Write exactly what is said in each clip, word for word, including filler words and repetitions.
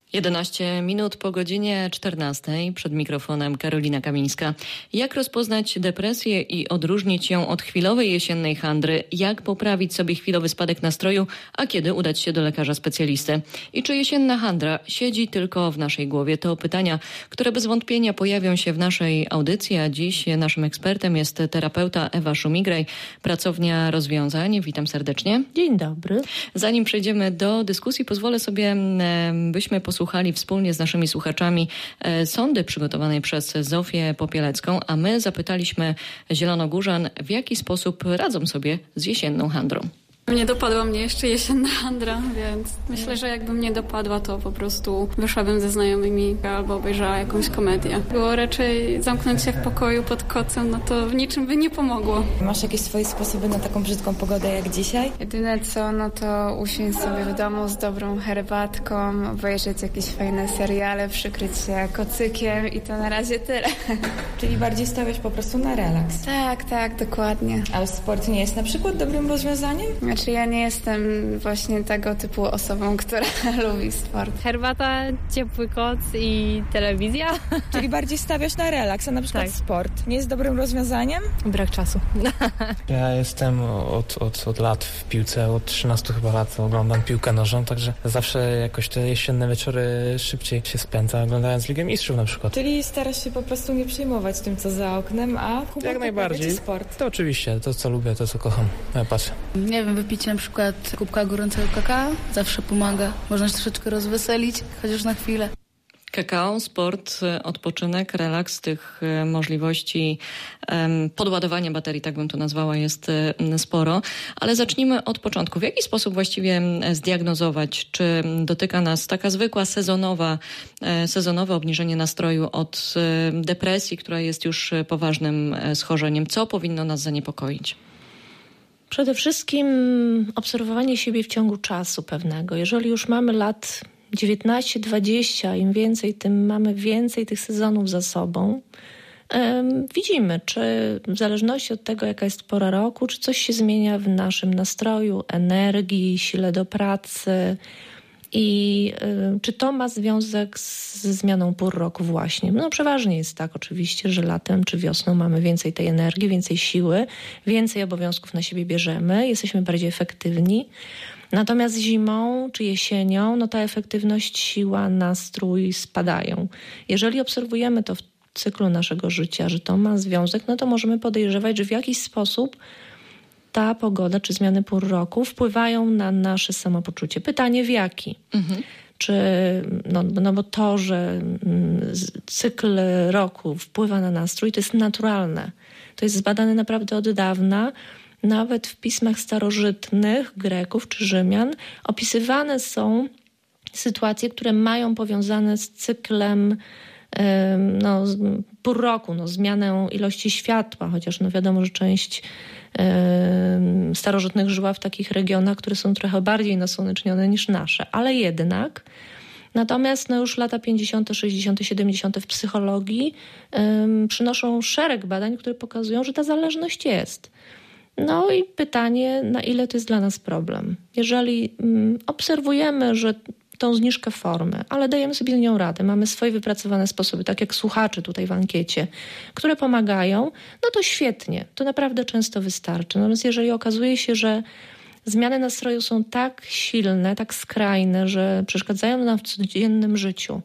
jedenaście minut po godzinie czternastej, przed mikrofonem Karolina Kamińska. Jak rozpoznać depresję i odróżnić ją od chwilowej jesiennej handry? Jak poprawić sobie chwilowy spadek nastroju, a kiedy udać się do lekarza specjalisty? I czy jesienna handra siedzi tylko w naszej głowie? To pytania, które bez wątpienia pojawią się w naszej audycji, a dziś naszym ekspertem jest terapeuta Ewa Szumigraj, Pracownia Rozwiązań. Witam serdecznie. Dzień dobry. Zanim przejdziemy do dyskusji, pozwolę sobie, byśmy posłuchali Słuchali wspólnie z naszymi słuchaczami e, sondy przygotowanej przez Zofię Popielecką, a my zapytaliśmy zielonogórzan, w jaki sposób radzą sobie z jesienną handrą. Nie dopadła mnie jeszcze jesienna handra, więc myślę, że jakbym nie dopadła, to po prostu wyszłabym ze znajomymi albo obejrzała jakąś komedię. Było raczej zamknąć się w pokoju pod kocem, no to w niczym by nie pomogło. Masz jakieś swoje sposoby na taką brzydką pogodę jak dzisiaj? Jedyne co, no to usiąść sobie w domu z dobrą herbatką, obejrzeć jakieś fajne seriale, przykryć się kocykiem i to na razie tyle. Czyli bardziej stawiasz po prostu na relaks. Tak, tak, dokładnie. A sport nie jest na przykład dobrym rozwiązaniem? Znaczy ja nie jestem właśnie tego typu osobą, która lubi sport. Herbata, ciepły koc i telewizja. Czyli bardziej stawiasz na relaks, a na przykład tak. Sport nie jest dobrym rozwiązaniem? Brak czasu. Ja jestem od, od, od lat w piłce, od trzynastu chyba lat oglądam piłkę nożną, także zawsze jakoś te jesienne wieczory szybciej się spędza, oglądając Ligę Mistrzów na przykład. Czyli starasz się po prostu nie przejmować tym, co za oknem, a jak najbardziej. Sport. To oczywiście, to co lubię, to co kocham. Ja patrzę. Nie wiem, wypić na przykład kubka gorącego kakao zawsze pomaga. Można się troszeczkę rozweselić, chociaż na chwilę. Kakao, sport, odpoczynek, relaks, tych możliwości um, podładowania baterii, tak bym to nazwała, jest um, sporo. Ale zacznijmy od początku. W jaki sposób właściwie zdiagnozować, czy dotyka nas taka zwykła sezonowa, e, sezonowe obniżenie nastroju od e, depresji, która jest już poważnym e, schorzeniem? Co powinno nas zaniepokoić? Przede wszystkim obserwowanie siebie w ciągu czasu pewnego. Jeżeli już mamy lat dziewiętnaście dwadzieścia, im więcej, tym mamy więcej tych sezonów za sobą. Um, widzimy, czy w zależności od tego, jaka jest pora roku, czy coś się zmienia w naszym nastroju, energii, sile do pracy i y, czy to ma związek z, ze zmianą pór roku właśnie. No przeważnie jest tak oczywiście, że latem czy wiosną mamy więcej tej energii, więcej siły, więcej obowiązków na siebie bierzemy, jesteśmy bardziej efektywni. Natomiast zimą czy jesienią, no ta efektywność, siła, nastrój spadają. Jeżeli obserwujemy to w cyklu naszego życia, że to ma związek, no to możemy podejrzewać, że w jakiś sposób ta pogoda czy zmiany pór roku wpływają na nasze samopoczucie. Pytanie w jaki? Mhm. Czy, no, no bo to, że cykl roku wpływa na nastrój, to jest naturalne. To jest zbadane naprawdę od dawna. Nawet w pismach starożytnych Greków czy Rzymian opisywane są sytuacje, które mają powiązane z cyklem no, pór roku, no, zmianę ilości światła, chociaż no wiadomo, że część y, starożytnych żyła w takich regionach, które są trochę bardziej nasłonecznione niż nasze, ale jednak. Natomiast no, już lata pięćdziesiąte, sześćdziesiąte, siedemdziesiąte w psychologii y, przynoszą szereg badań, które pokazują, że ta zależność jest. No i pytanie, na ile to jest dla nas problem. Jeżeli mm, obserwujemy, że tą zniżkę formy, ale dajemy sobie z nią radę, mamy swoje wypracowane sposoby, tak jak słuchacze tutaj w ankiecie, które pomagają, no to świetnie, to naprawdę często wystarczy. Natomiast jeżeli okazuje się, że zmiany nastroju są tak silne, tak skrajne, że przeszkadzają nam w codziennym życiu,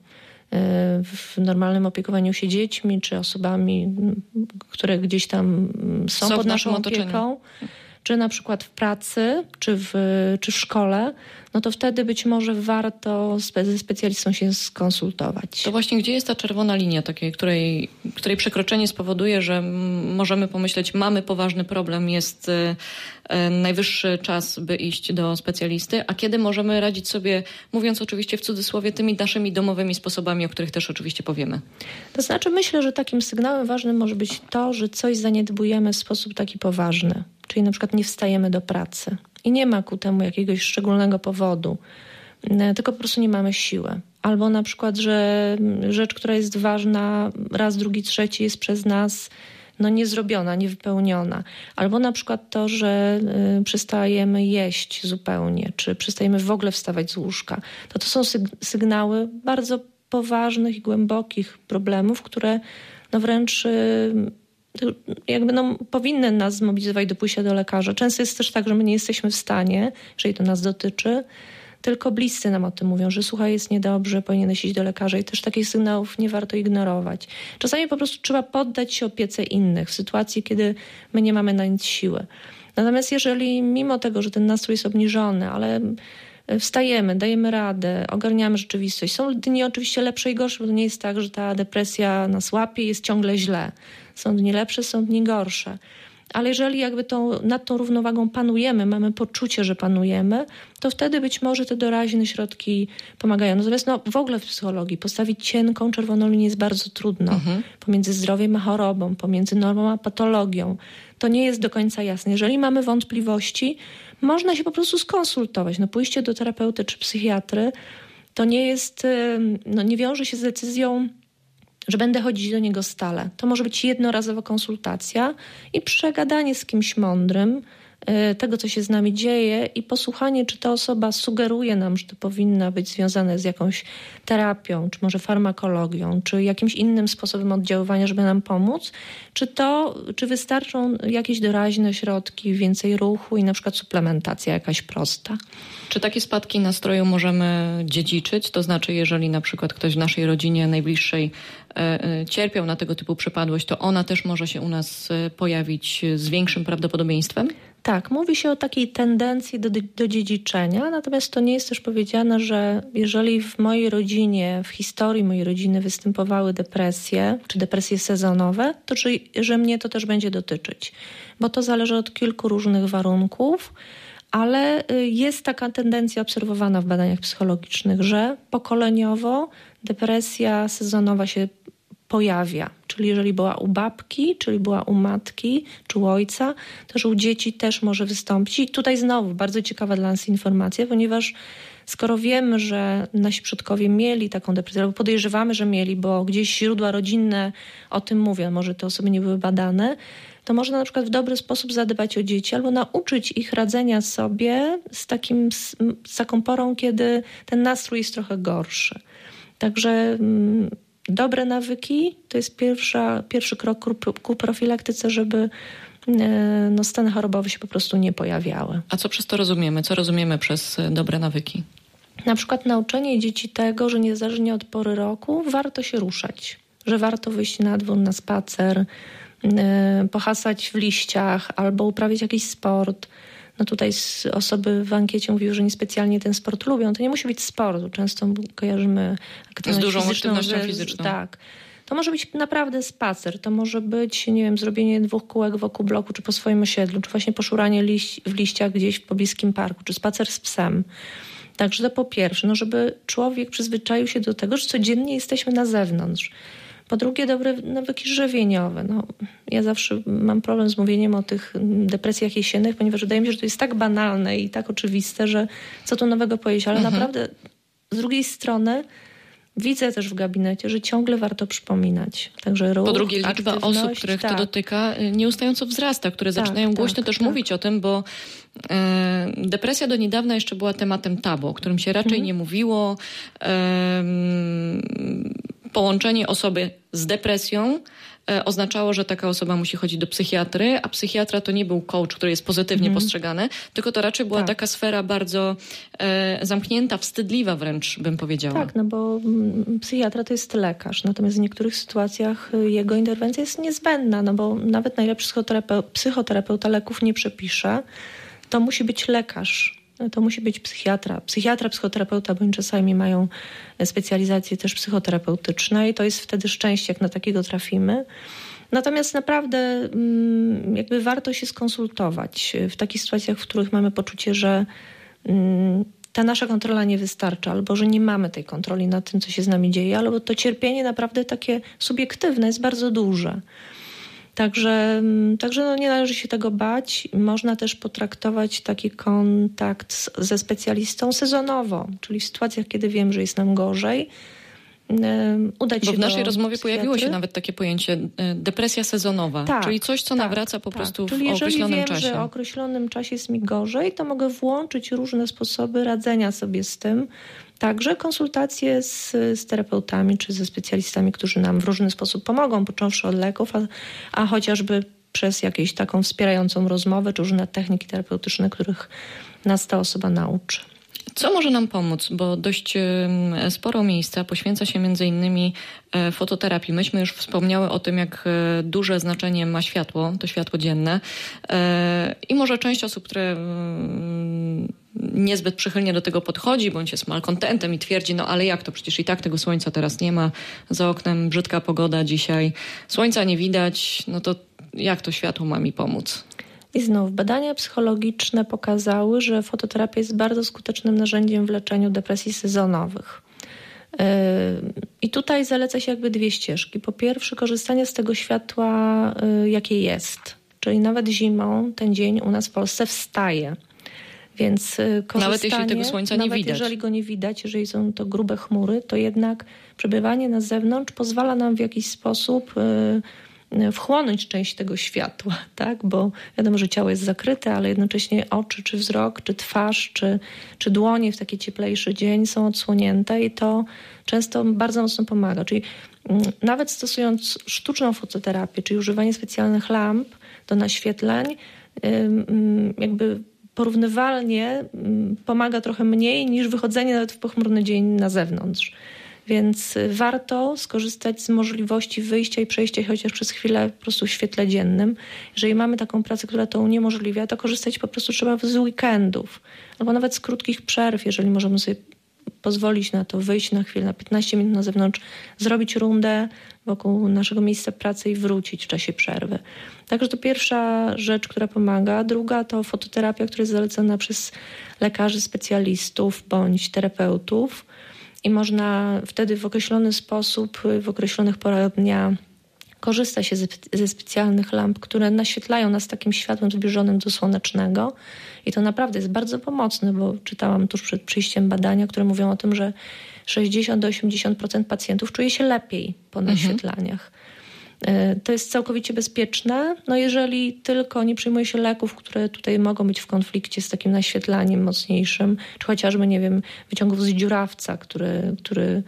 w normalnym opiekowaniu się dziećmi czy osobami, które gdzieś tam są, są pod naszą opieką, czy na przykład w pracy, czy w, czy w szkole, no to wtedy być może warto spe- ze specjalistą się skonsultować. To właśnie gdzie jest ta czerwona linia, takiej, której, której przekroczenie spowoduje, że m- możemy pomyśleć, mamy poważny problem, jest y, y, najwyższy czas, by iść do specjalisty, a kiedy możemy radzić sobie, mówiąc oczywiście w cudzysłowie, tymi naszymi domowymi sposobami, o których też oczywiście powiemy. To znaczy myślę, że takim sygnałem ważnym może być to, że coś zaniedbujemy w sposób taki poważny. Czyli na przykład nie wstajemy do pracy i nie ma ku temu jakiegoś szczególnego powodu, tylko po prostu nie mamy siły. Albo na przykład, że rzecz, która jest ważna, raz, drugi, trzeci jest przez nas no niezrobiona, niewypełniona. Albo na przykład to, że y, przestajemy jeść zupełnie, czy przestajemy w ogóle wstawać z łóżka. To to są syg- sygnały bardzo poważnych i głębokich problemów, które no wręcz y, jakby no, powinny nas zmobilizować do pójścia do lekarza. Często jest też tak, że my nie jesteśmy w stanie, jeżeli to nas dotyczy, tylko bliscy nam o tym mówią, że słuchaj, jest niedobrze, powinieneś iść do lekarza i też takich sygnałów nie warto ignorować. Czasami po prostu trzeba poddać się opiece innych w sytuacji, kiedy my nie mamy na nic siły. Natomiast jeżeli mimo tego, że ten nastrój jest obniżony, ale wstajemy, dajemy radę, ogarniamy rzeczywistość. Są dni oczywiście lepsze i gorsze, bo to nie jest tak, że ta depresja nas łapie i jest ciągle źle. Są dni lepsze, są dni gorsze. Ale jeżeli jakby tą, nad tą równowagą panujemy, mamy poczucie, że panujemy, to wtedy być może te doraźne środki pomagają. Natomiast no, w ogóle w psychologii postawić cienką, czerwoną linię jest bardzo trudno. Mhm. Pomiędzy zdrowiem a chorobą, pomiędzy normą a patologią. To nie jest do końca jasne. Jeżeli mamy wątpliwości, można się po prostu skonsultować. No, pójście do terapeuty czy psychiatry to nie jest, no, nie wiąże się z decyzją, że będę chodzić do niego stale. To może być jednorazowa konsultacja i przegadanie z kimś mądrym tego, co się z nami dzieje i posłuchanie, czy ta osoba sugeruje nam, że to powinna być związane z jakąś terapią, czy może farmakologią, czy jakimś innym sposobem oddziaływania, żeby nam pomóc, czy to, czy wystarczą jakieś doraźne środki, więcej ruchu i na przykład suplementacja jakaś prosta. Czy takie spadki nastroju możemy dziedziczyć? To znaczy, jeżeli na przykład ktoś w naszej rodzinie najbliższej e, cierpiał na tego typu przypadłość, to ona też może się u nas pojawić z większym prawdopodobieństwem? Tak, mówi się o takiej tendencji do, do dziedziczenia, natomiast to nie jest też powiedziane, że jeżeli w mojej rodzinie, w historii mojej rodziny występowały depresje, czy depresje sezonowe, to czy, że mnie to też będzie dotyczyć. Bo to zależy od kilku różnych warunków, ale jest taka tendencja obserwowana w badaniach psychologicznych, że pokoleniowo depresja sezonowa się pojawia. Czyli jeżeli była u babki, czyli była u matki, czy u ojca, to że u dzieci też może wystąpić. I tutaj znowu bardzo ciekawa dla nas informacja, ponieważ skoro wiemy, że nasi przodkowie mieli taką depresję, albo podejrzewamy, że mieli, bo gdzieś źródła rodzinne o tym mówią, może te osoby nie były badane, to można na przykład w dobry sposób zadbać o dzieci albo nauczyć ich radzenia sobie z, takim, z, z taką porą, kiedy ten nastrój jest trochę gorszy. Także mm, dobre nawyki to jest pierwsza, pierwszy krok ku, ku profilaktyce, żeby no, stany chorobowe się po prostu nie pojawiały. A co przez to rozumiemy? Co rozumiemy przez dobre nawyki? Na przykład nauczenie dzieci tego, że niezależnie od pory roku warto się ruszać, że warto wyjść na dwór, na spacer, pohasać w liściach albo uprawiać jakiś sport. No tutaj osoby w ankiecie mówiły, że niespecjalnie ten sport lubią. To nie musi być sport. Często kojarzymy aktywność z dużą fizyczną, aktywnością że, fizyczną. Tak. To może być naprawdę spacer. To może być, nie wiem, zrobienie dwóch kółek wokół bloku, czy po swoim osiedlu, czy właśnie poszuranie liść, w liściach gdzieś w pobliskim parku, czy spacer z psem. Także to po pierwsze, no żeby człowiek przyzwyczaił się do tego, że codziennie jesteśmy na zewnątrz. Po drugie, dobre nawyki żywieniowe. No, ja zawsze mam problem z mówieniem o tych depresjach jesiennych, ponieważ wydaje mi się, że to jest tak banalne i tak oczywiste, że co tu nowego powiedzieć, ale mhm. naprawdę z drugiej strony widzę też w gabinecie, że ciągle warto przypominać. Także ruch, po drugie, liczba osób, których tak. to dotyka, nieustająco wzrasta, które tak, zaczynają tak, głośno też tak. mówić o tym, bo e, depresja do niedawna jeszcze była tematem tabu, o którym się raczej mhm. nie mówiło. E, połączenie osoby z depresją e, oznaczało, że taka osoba musi chodzić do psychiatry, a psychiatra to nie był coach, który jest pozytywnie mm. postrzegany, tylko to raczej była tak. taka sfera bardzo e, zamknięta, wstydliwa wręcz, bym powiedziała. Tak, no bo m, psychiatra to jest lekarz, natomiast w niektórych sytuacjach jego interwencja jest niezbędna, no bo nawet najlepszy psychoterapeuta, psychoterapeuta leków nie przepisze, to musi być lekarz. To musi być psychiatra. Psychiatra, psychoterapeuta, bądź czasami mają specjalizacje też psychoterapeutyczne i to jest wtedy szczęście, jak na takiego trafimy. Natomiast naprawdę jakby warto się skonsultować w takich sytuacjach, w których mamy poczucie, że ta nasza kontrola nie wystarcza albo że nie mamy tej kontroli nad tym, co się z nami dzieje, albo to cierpienie naprawdę takie subiektywne jest bardzo duże. Także, także no nie należy się tego bać. Można też potraktować taki kontakt z, ze specjalistą sezonowo, czyli w sytuacjach, kiedy wiem, że jest nam gorzej, udać Bo się w naszej do rozmowie psychiatry. pojawiło się nawet takie pojęcie depresja sezonowa, tak, czyli coś, co tak, nawraca po tak. prostu czyli w określonym jeżeli wiem, czasie. że o określonym czasie jest mi gorzej, to mogę włączyć różne sposoby radzenia sobie z tym. Także konsultacje z, z terapeutami czy ze specjalistami, którzy nam w różny sposób pomogą, począwszy od leków, a, a chociażby przez jakąś taką wspierającą rozmowę, czy różne techniki terapeutyczne, których nas ta osoba nauczy. Co może nam pomóc? Bo dość sporo miejsca poświęca się między innymi fototerapii. Myśmy już wspomniały o tym, jak duże znaczenie ma światło, to światło dzienne. I może część osób, które niezbyt przychylnie do tego podchodzi, bądź jest malkontentem i twierdzi, no ale jak to, przecież i tak tego słońca teraz nie ma, za oknem brzydka pogoda dzisiaj, słońca nie widać, no to jak to światło ma mi pomóc? I znów badania psychologiczne pokazały, że fototerapia jest bardzo skutecznym narzędziem w leczeniu depresji sezonowych. I tutaj zaleca się jakby dwie ścieżki. Po pierwsze, korzystanie z tego światła, jakie jest. Czyli nawet zimą ten dzień u nas w Polsce wstaje. Więc korzystanie, nawet jeśli tego słońca nie nawet widać. jeżeli go nie widać, jeżeli są to grube chmury, to jednak przebywanie na zewnątrz pozwala nam w jakiś sposób wchłonąć część tego światła, tak? Bo wiadomo, że ciało jest zakryte, ale jednocześnie oczy, czy wzrok, czy twarz, czy, czy dłonie w taki cieplejszy dzień są odsłonięte i to często bardzo mocno pomaga. Czyli nawet stosując sztuczną fototerapię, czyli używanie specjalnych lamp do naświetleń, jakby porównywalnie pomaga trochę mniej niż wychodzenie nawet w pochmurny dzień na zewnątrz. Więc warto skorzystać z możliwości wyjścia i przejścia chociaż przez chwilę po prostu w świetle dziennym. Jeżeli mamy taką pracę, która to uniemożliwia, to korzystać po prostu trzeba z weekendów albo nawet z krótkich przerw, jeżeli możemy sobie pozwolić na to, wyjść na chwilę, na piętnaście minut na zewnątrz, zrobić rundę wokół naszego miejsca pracy i wrócić w czasie przerwy. Także to pierwsza rzecz, która pomaga. Druga to fototerapia, która jest zalecana przez lekarzy, specjalistów bądź terapeutów. I można wtedy w określony sposób, w określonych porach dnia korzysta się ze, ze specjalnych lamp, które naświetlają nas takim światłem zbliżonym do słonecznego. I to naprawdę jest bardzo pomocne, bo czytałam tuż przed przyjściem badania, które mówią o tym, że sześćdziesiąt do osiemdziesięciu procent pacjentów czuje się lepiej po naświetlaniach. Mhm. To jest całkowicie bezpieczne, no jeżeli tylko nie przyjmuje się leków, które tutaj mogą być w konflikcie z takim naświetlaniem mocniejszym, czy chociażby, nie wiem, wyciągów z dziurawca, który, który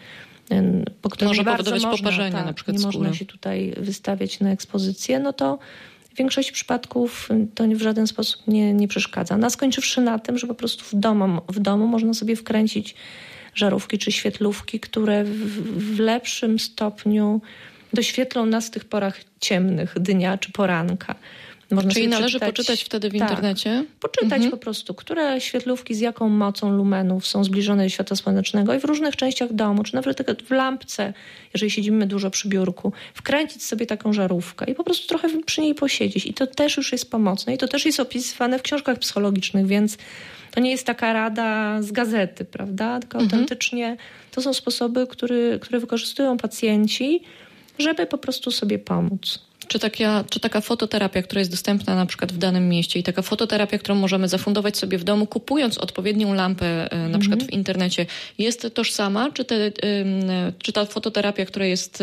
po którym może nie bardzo powodować można, poparzenie tak, na przykład nie skóry. można się tutaj wystawiać na ekspozycję, no to w większości przypadków to w żaden sposób nie, nie przeszkadza. No, skończywszy na tym, że po prostu w domu, w domu można sobie wkręcić żarówki czy świetlówki, które w, w lepszym stopniu doświetlą nas w tych porach ciemnych dnia czy poranka. Można Czyli należy przeczytać, poczytać wtedy w tak, internecie? Poczytać mhm. po prostu, które świetlówki z jaką mocą lumenów są zbliżone do światła słonecznego i w różnych częściach domu, czy nawet w lampce, jeżeli siedzimy dużo przy biurku, wkręcić sobie taką żarówkę i po prostu trochę przy niej posiedzieć. I to też już jest pomocne i to też jest opisywane w książkach psychologicznych, więc to nie jest taka rada z gazety, prawda? Tylko mhm. autentycznie to są sposoby, które, które wykorzystują pacjenci, żeby po prostu sobie pomóc. Czy taka, czy taka fototerapia, która jest dostępna na przykład w danym mieście i taka fototerapia, którą możemy zafundować sobie w domu, kupując odpowiednią lampę na mm-hmm. przykład w internecie, jest tożsama? Czy, te, czy ta fototerapia, która jest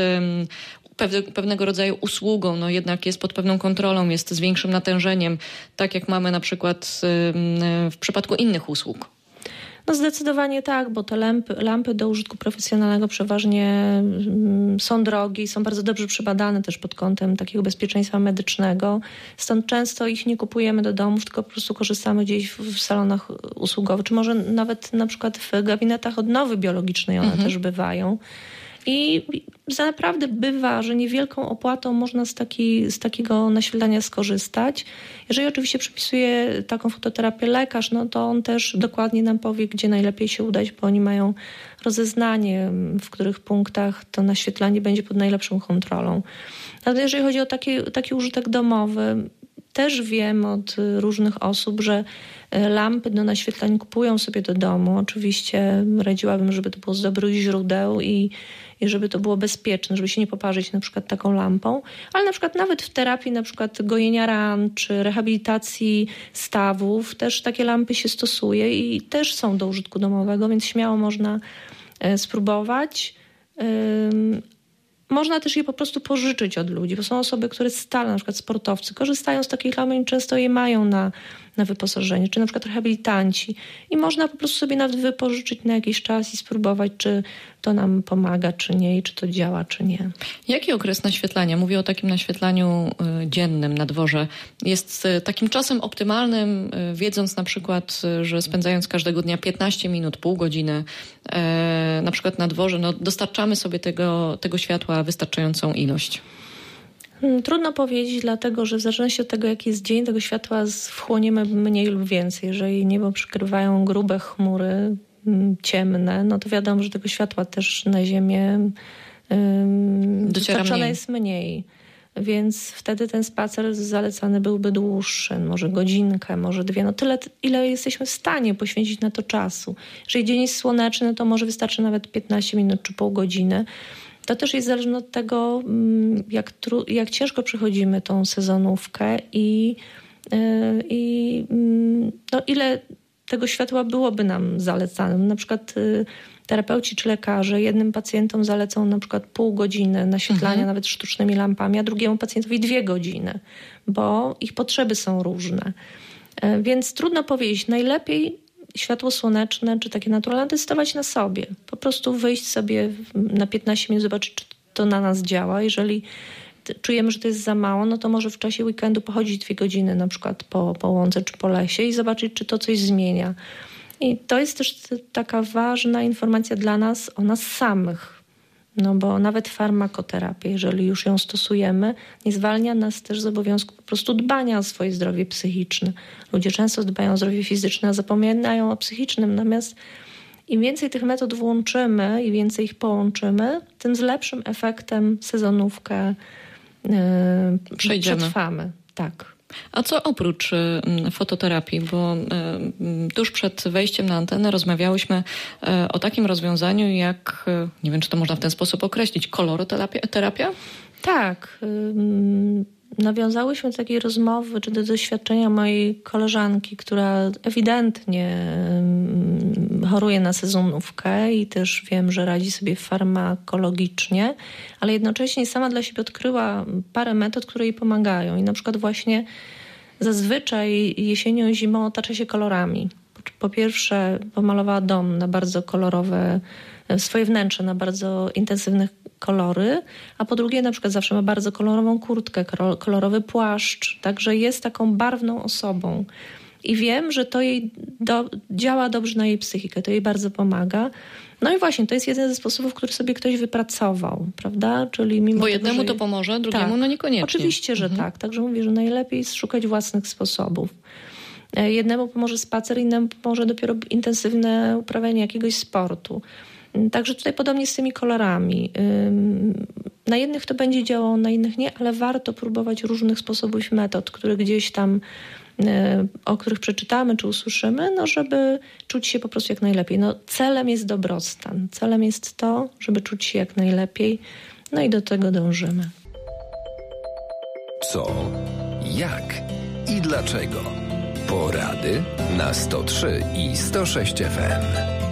pewnego rodzaju usługą, no jednak jest pod pewną kontrolą, jest z większym natężeniem, tak jak mamy na przykład w przypadku innych usług? No zdecydowanie tak, bo te lampy, lampy do użytku profesjonalnego przeważnie mm, są drogie i są bardzo dobrze przebadane też pod kątem takiego bezpieczeństwa medycznego. Stąd często ich nie kupujemy do domów, tylko po prostu korzystamy gdzieś w, w salonach usługowych, czy może nawet na przykład w gabinetach odnowy biologicznej one mhm. też bywają. I naprawdę bywa, że niewielką opłatą można z, taki, z takiego naświetlania skorzystać. Jeżeli oczywiście przepisuje taką fototerapię lekarz, no to on też dokładnie nam powie, gdzie najlepiej się udać, bo oni mają rozeznanie, w których punktach to naświetlanie będzie pod najlepszą kontrolą. Natomiast jeżeli chodzi o taki, taki użytek domowy, też wiem od różnych osób, że lampy do naświetleń kupują sobie do domu. Oczywiście radziłabym, żeby to było z dobrych źródeł i, i żeby to było bezpieczne, żeby się nie poparzyć na przykład taką lampą. Ale na przykład nawet w terapii na przykład gojenia ran czy rehabilitacji stawów też takie lampy się stosuje i też są do użytku domowego, więc śmiało można spróbować. Ym, Można też je po prostu pożyczyć od ludzi, bo są osoby, które stale, na przykład sportowcy, korzystają z takich lam i często je mają na, na wyposażenie, czy na przykład rehabilitanci. I można po prostu sobie nawet wypożyczyć na jakiś czas i spróbować, czy to nam pomaga, czy nie, i czy to działa, czy nie. Jaki okres naświetlania, mówię o takim naświetlaniu dziennym na dworze, jest takim czasem optymalnym, wiedząc na przykład, że spędzając każdego dnia piętnaście minut, pół godziny na przykład na dworze, no dostarczamy sobie tego, tego światła wystarczającą ilość? Trudno powiedzieć, dlatego że w zależności od tego, jaki jest dzień, tego światła wchłoniemy mniej lub więcej. Jeżeli niebo przykrywają grube chmury, ciemne, no to wiadomo, że tego światła też na ziemię dostarczone jest mniej. Więc wtedy ten spacer zalecany byłby dłuższy, może godzinkę, może dwie. No tyle, ile jesteśmy w stanie poświęcić na to czasu. Jeżeli dzień jest słoneczny, to może wystarczy nawet piętnaście minut czy pół godziny. To też jest zależne od tego, jak, tru, jak ciężko przechodzimy tą sezonówkę i, i no, ile tego światła byłoby nam zalecane. Na przykład terapeuci czy lekarze jednym pacjentom zalecą na przykład pół godziny naświetlania mhm. nawet sztucznymi lampami, a drugiemu pacjentowi dwie godziny, bo ich potrzeby są różne. Więc trudno powiedzieć. Najlepiej światło słoneczne czy takie naturalne testować na sobie. Po prostu wyjść sobie na piętnaście minut, zobaczyć, czy to na nas działa. Jeżeli czujemy, że to jest za mało, no to może w czasie weekendu pochodzić dwie godziny na przykład po, po łące czy po lesie i zobaczyć, czy to coś zmienia. I to jest też taka ważna informacja dla nas o nas samych. No bo nawet farmakoterapia, jeżeli już ją stosujemy, nie zwalnia nas też z obowiązku po prostu dbania o swoje zdrowie psychiczne. Ludzie często dbają o zdrowie fizyczne, a zapominają o psychicznym. Natomiast im więcej tych metod włączymy i więcej ich połączymy, tym z lepszym efektem sezonówkę yy, przetrwamy. Tak. A co oprócz fototerapii? Bo tuż przed wejściem na antenę rozmawiałyśmy o takim rozwiązaniu jak, nie wiem, czy to można w ten sposób określić, koloroterapia? Tak. Nawiązałyśmy do takiej rozmowy, czy do doświadczenia mojej koleżanki, która ewidentnie choruje na sezonówkę i też wiem, że radzi sobie farmakologicznie, ale jednocześnie sama dla siebie odkryła parę metod, które jej pomagają. I na przykład właśnie zazwyczaj jesienią i zimą otacza się kolorami. Po pierwsze pomalowała dom na bardzo kolorowe, swoje wnętrze na bardzo intensywne kolory, a po drugie na przykład zawsze ma bardzo kolorową kurtkę, kolorowy płaszcz, także jest taką barwną osobą. I wiem, że to jej do, działa dobrze na jej psychikę, to jej bardzo pomaga. No i właśnie, to jest jeden ze sposobów, który sobie ktoś wypracował, prawda? Czyli mimo Bo tego, jednemu że... to pomoże, drugiemu tak, no niekoniecznie. Oczywiście, że mhm. tak. Także mówię, że najlepiej jest szukać własnych sposobów. Jednemu pomoże spacer, innemu pomoże dopiero intensywne uprawianie jakiegoś sportu. Także tutaj podobnie z tymi kolorami. Na jednych to będzie działało, na innych nie, ale warto próbować różnych sposobów i metod, które gdzieś tam, o których przeczytamy czy usłyszymy, no żeby czuć się po prostu jak najlepiej. No celem jest dobrostan. Celem jest to, żeby czuć się jak najlepiej. No i do tego dążymy. Co? Jak? I dlaczego? Porady na sto trzy i sto sześć F M.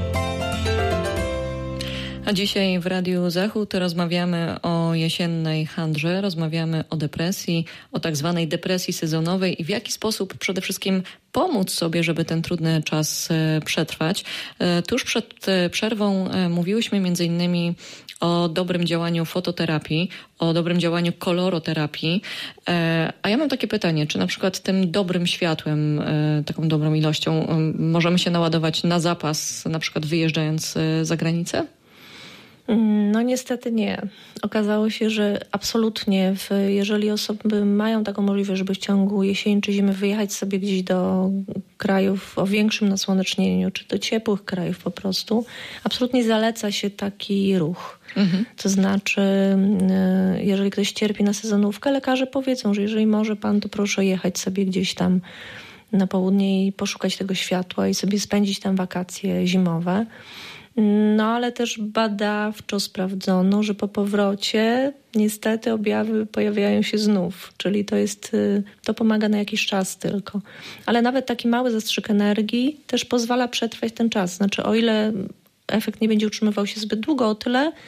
A dzisiaj w Radiu Zachód rozmawiamy o jesiennej handrze, rozmawiamy o depresji, o tak zwanej depresji sezonowej i w jaki sposób przede wszystkim pomóc sobie, żeby ten trudny czas przetrwać. Tuż przed przerwą mówiłyśmy między innymi o dobrym działaniu fototerapii, o dobrym działaniu koloroterapii. A ja mam takie pytanie, czy na przykład tym dobrym światłem, taką dobrą ilością możemy się naładować na zapas, na przykład wyjeżdżając za granicę? No niestety nie. Okazało się, że absolutnie, w, jeżeli osoby mają taką możliwość, żeby w ciągu jesieni czy zimy wyjechać sobie gdzieś do krajów o większym nasłonecznieniu, czy do ciepłych krajów po prostu, absolutnie zaleca się taki ruch. Mhm. To znaczy, jeżeli ktoś cierpi na sezonówkę, lekarze powiedzą, że jeżeli może pan, to proszę jechać sobie gdzieś tam na południe i poszukać tego światła i sobie spędzić tam wakacje zimowe. No ale też badawczo sprawdzono, że po powrocie niestety objawy pojawiają się znów, czyli to jest, to pomaga na jakiś czas tylko. Ale nawet taki mały zastrzyk energii też pozwala przetrwać ten czas. Znaczy o ile efekt nie będzie utrzymywał się zbyt długo, o tyle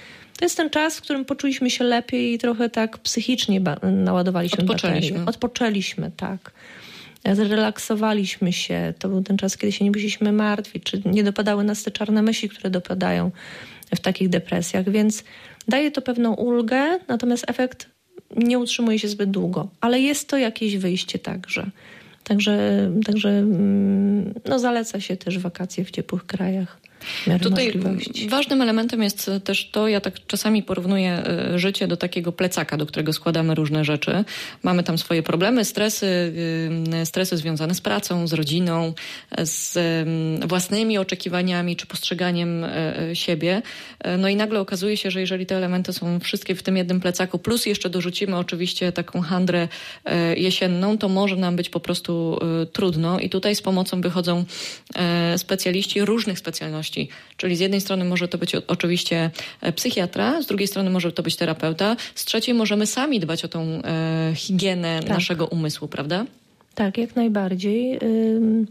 To jest ten czas, w którym poczuliśmy się lepiej i trochę tak psychicznie ba- naładowaliśmy Odpoczęliśmy. baterię. Odpoczęliśmy, tak. Zrelaksowaliśmy się. To był ten czas, kiedy się nie byliśmy martwi, czy nie dopadały nas te czarne myśli, które dopadają w takich depresjach. Więc daje to pewną ulgę, natomiast efekt nie utrzymuje się zbyt długo. Ale jest to jakieś wyjście także. Także, także no, zaleca się też wakacje w ciepłych krajach. Tutaj ważnym elementem jest też to, ja tak czasami porównuję życie do takiego plecaka, do którego składamy różne rzeczy. Mamy tam swoje problemy, stresy, stresy związane z pracą, z rodziną, z własnymi oczekiwaniami czy postrzeganiem siebie. No i nagle okazuje się, że jeżeli te elementy są wszystkie w tym jednym plecaku, plus jeszcze dorzucimy oczywiście taką handrę jesienną, to może nam być po prostu trudno i tutaj z pomocą wychodzą specjaliści różnych specjalności. Czyli z jednej strony może to być oczywiście psychiatra, z drugiej strony może to być terapeuta, z trzeciej możemy sami dbać o tą e, higienę tak. naszego umysłu, prawda? Tak, jak najbardziej. Ym,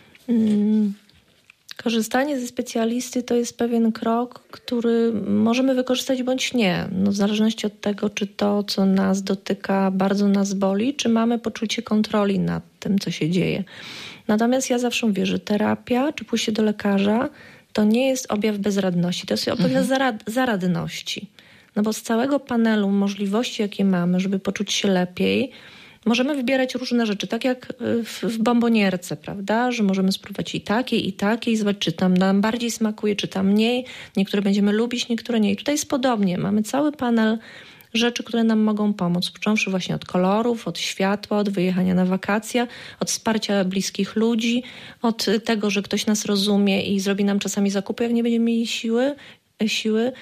ym, korzystanie ze specjalisty to jest pewien krok, który możemy wykorzystać bądź nie. No, w zależności od tego, czy to, co nas dotyka, bardzo nas boli, czy mamy poczucie kontroli nad tym, co się dzieje. Natomiast ja zawsze mówię, że terapia, czy pójście do lekarza, to nie jest objaw bezradności, to jest objaw mhm. zarad- zaradności. No bo z całego panelu możliwości, jakie mamy, żeby poczuć się lepiej, możemy wybierać różne rzeczy, tak jak w, w bombonierce, prawda, że możemy spróbować i takie, i takie i zobaczyć, czy tam nam bardziej smakuje, czy tam mniej. Niektóre będziemy lubić, niektóre nie. I tutaj jest podobnie. Mamy cały panel rzeczy, które nam mogą pomóc, począwszy właśnie od kolorów, od światła, od wyjechania na wakacje, od wsparcia bliskich ludzi, od tego, że ktoś nas rozumie i zrobi nam czasami zakupy, jak nie będziemy mieli siły, siły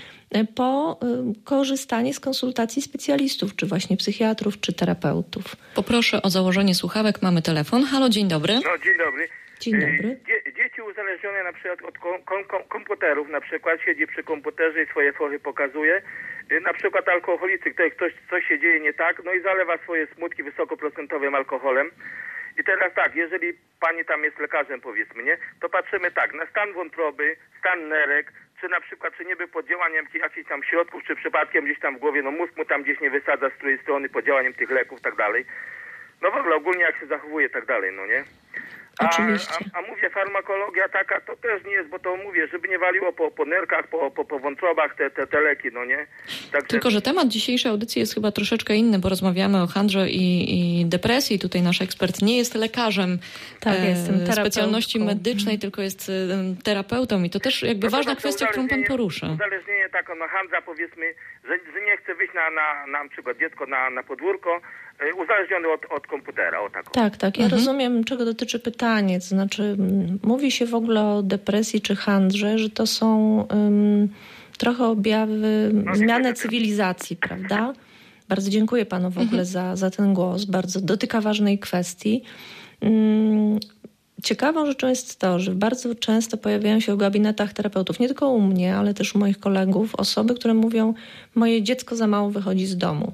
po korzystanie z konsultacji specjalistów, czy właśnie psychiatrów, czy terapeutów. Poproszę o założenie słuchawek. Mamy telefon. Halo, dzień dobry. No, dzień dobry. Dzień dobry. Dzie- dzieci uzależnione na przykład od kom- kom- komputerów, na przykład siedzi przy komputerze i swoje fochy pokazuje. Na przykład alkoholicy, ktoś, ktoś, coś się dzieje nie tak, no i zalewa swoje smutki wysokoprocentowym alkoholem. I teraz tak, jeżeli pani tam jest lekarzem, powiedzmy, nie, to patrzymy tak, na stan wątroby, stan nerek, czy na przykład, czy nie był pod działaniem jakichś tam środków, czy przypadkiem gdzieś tam w głowie, no mózg mu tam gdzieś nie wysadza z której strony pod działaniem tych leków, tak dalej. No w ogóle ogólnie jak się zachowuje, tak dalej, no nie? A, Oczywiście. A, a mówię, farmakologia taka to też nie jest, bo to mówię, żeby nie waliło po, po nerkach, po, po, po wątrobach te, te, te leki, no nie? Także... Tylko, że temat dzisiejszej audycji jest chyba troszeczkę inny, bo rozmawiamy o handrze i, i depresji. Tutaj nasz ekspert nie jest lekarzem tak, e, jestem specjalności medycznej, tylko jest e, terapeutą i to też jakby no ważna kwestia, którą pan porusza. Uzależnienie taką, no handra powiedzmy, że, że nie chce wyjść na, na, na przykład dziecko na, na podwórko, uzależniony od, od komputera, o taką. Tak, tak. Ja mhm. rozumiem, czego dotyczy pytanie. To znaczy, m, mówi się w ogóle o depresji czy handrze, że to są um, trochę objawy no, zmiany cywilizacji, prawda? Bardzo dziękuję panu w ogóle mhm. za, za ten głos. Bardzo dotyka ważnej kwestii. Um, ciekawą rzeczą jest to, że bardzo często pojawiają się w gabinetach terapeutów, nie tylko u mnie, ale też u moich kolegów, osoby, które mówią, moje dziecko za mało wychodzi z domu.